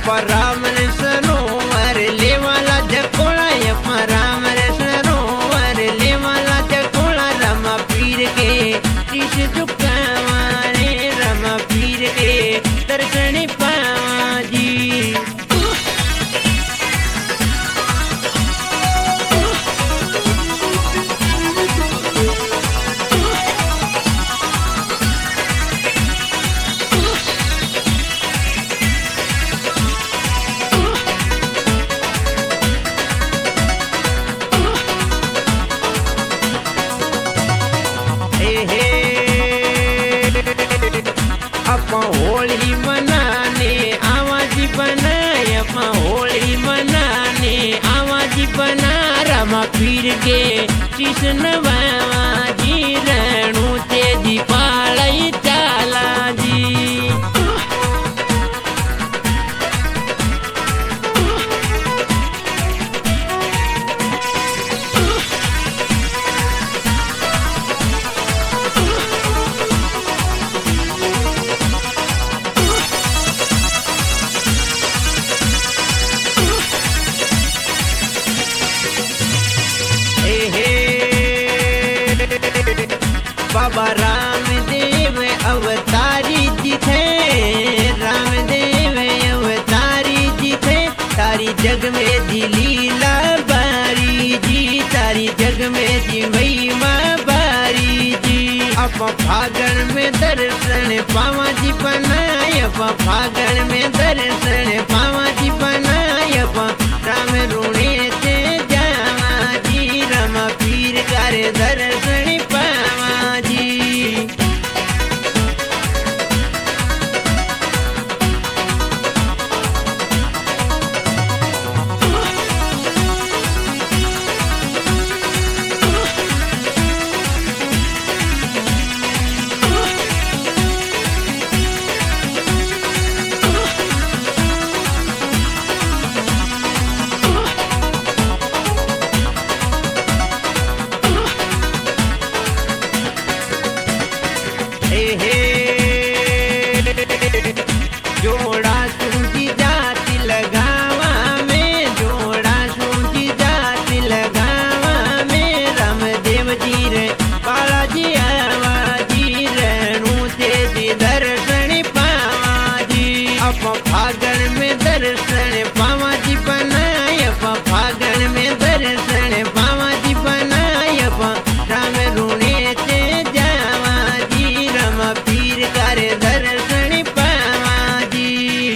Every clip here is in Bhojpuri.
राम रे सरोवर लेवाला जकोड़ा अपा राम रे सरोवर लेवाला जकोड़ा रमा पीर के शीश झुकावा रे रमा पीर के दर्शन पावा जी। अपा होली मनाने आवाजी बनाए अपा होली मनाने आवाजी बना रमा पीर के शीश नवावा जी रेणु तेजी पालई चाला जी। बाबा रामदेव अवतारी जी थे रामदेव अवतारी जी थे तारी जग में जी लीला बारी जी तारी जग में जी महिमा बारी जी। अब फागण में दर्शन पावा जी बनाए अब फागण में दर्शन पावा जी बनाए अब राम रूणे ते जावा जी रमा पीर करे दर्शन पावा जी। जोड़ा सूझी जाति लगावा में जोड़ा सूझी जाति लगावा में रामदेव जी रे बालाजी आवा जी रेणु तेजी दर्शन पावा जी। अब फागण में दर्शन पावा जी बनाए अब फागण में दर्शन पावा जी बनाए अब राम रूणे ते जावा जी रमा पीर करे दर्शन पावा जी।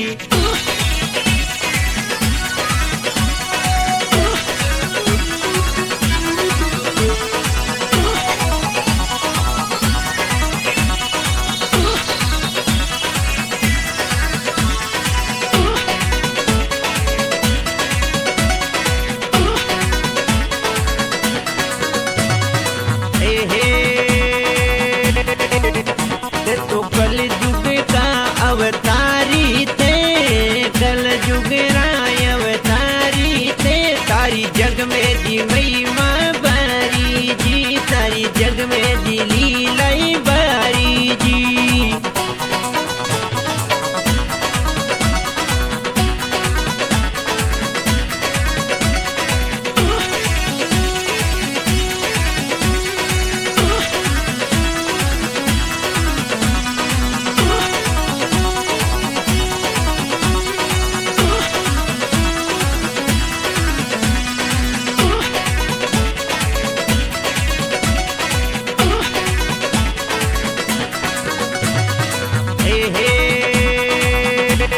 तो कल युग का अवतारी थे कल युग राय अवतारी थे तारी जग में जी महिमा बारी जी तारी जग में जी लीलाई बारी जी।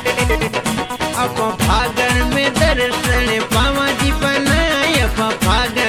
अब फागण में दर्शन पावा जी बनाए अब फागण